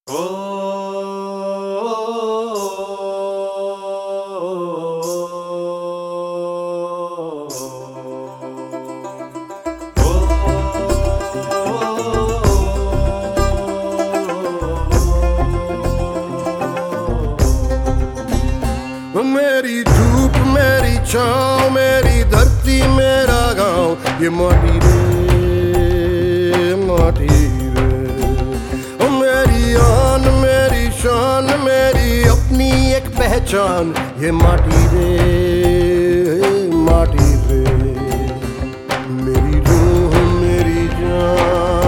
ओ मेरी धूप मेरी छाँव मेरी धरती मेरा गांव ये माटी रे माटी रे। ओ मेरी आन मेरी शान मेरी अपनी एक पहचान ये माटी रे माटी रे। मेरी रूह मेरी जान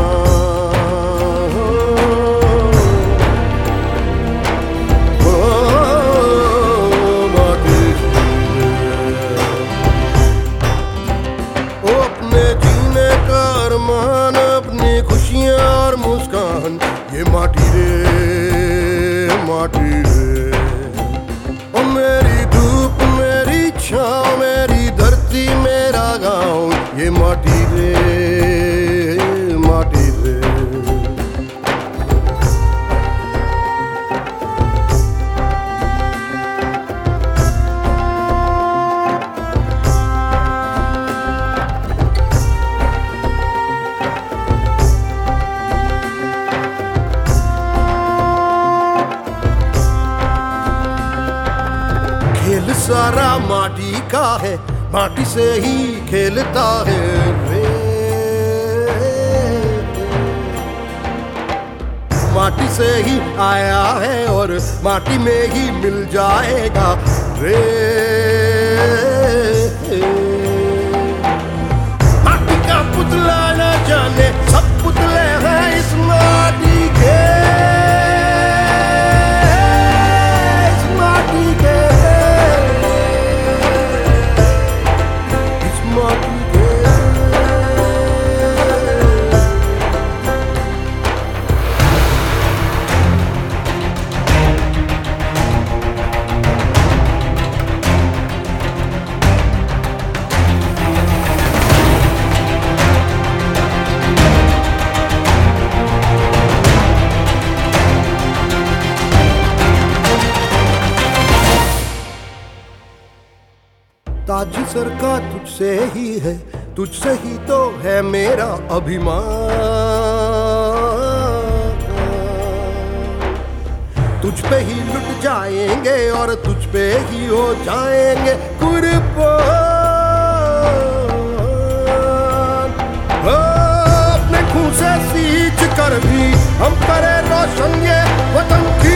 अपनी खुशियाँ और मुस्कान ये माटी रे माटी रे। ओ मेरी धूप मेरी छाँव मेरी धरती मेरा गांव ये माटी रे माटी रे। खेल सारा माटी का है माटी से ही खेलता है रे। माटी से ही आया है और माटी में ही मिल जाएगा रे। माटी का पुतला न जाने सब पुतले हैं इस माटी के ताज सर का तुझसे ही है तुझसे ही तो है मेरा अभिमान। तुझ पे ही लुट जाएंगे और तुझ पे ही हो जाएंगे कुर्बान। अपने खून से सींच कर भी हम करें रोशन ये वतन की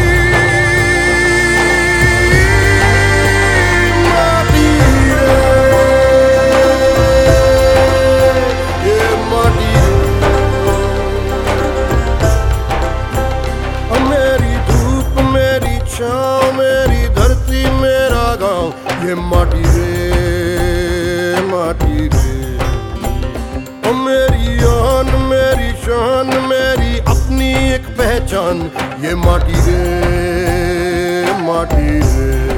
मेरी धरती मेरा गांव ये माटी रे माटी रे। ओ मेरी आन मेरी शान मेरी अपनी एक पहचान ये माटी रे माटी रे।